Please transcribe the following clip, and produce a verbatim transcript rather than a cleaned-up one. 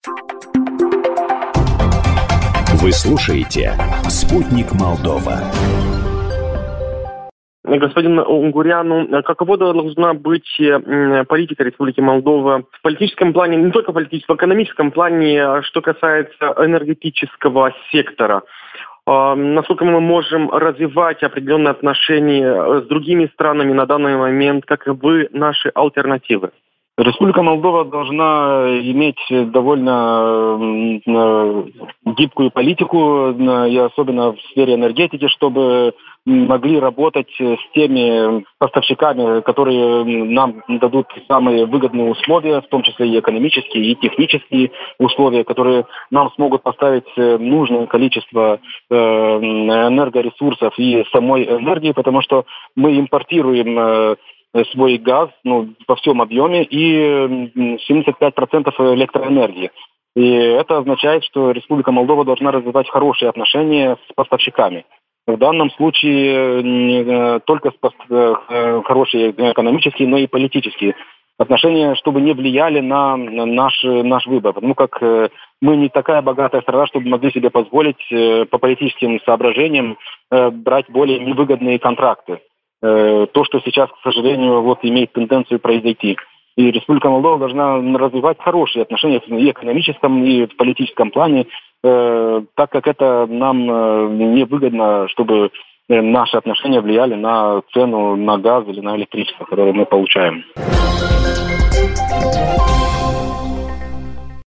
Вы слушаете «Спутник Молдова». Господин Унгурян, какова должна быть политика Республики Молдова в политическом плане, не только в политическом, в экономическом плане, что касается энергетического сектора? Насколько мы можем развивать определенные отношения с другими странами на данный момент, как и вы, наши альтернативы? Республика Молдова должна иметь довольно гибкую политику, и особенно в сфере энергетики, чтобы могли работать с теми поставщиками, которые нам дадут самые выгодные условия, в том числе и экономические, и технические условия, которые нам смогут поставить нужное количество энергоресурсов и самой энергии, потому что мы импортируем свой газ, ну, во всем объеме, и семьдесят пять процентов электроэнергии. И это означает, что Республика Молдова должна развивать хорошие отношения с поставщиками. В данном случае не только хорошие экономические, но и политические отношения, чтобы не влияли на наш, наш выбор. Потому как мы не такая богатая страна, чтобы могли себе позволить по политическим соображениям брать более невыгодные контракты. То, что сейчас, к сожалению, вот имеет тенденцию произойти. И Республика Молдова должна развивать хорошие отношения и в экономическом, и в политическом плане, э, так как это нам э, не выгодно, чтобы э, наши отношения влияли на цену на газ или на электричество, которое мы получаем.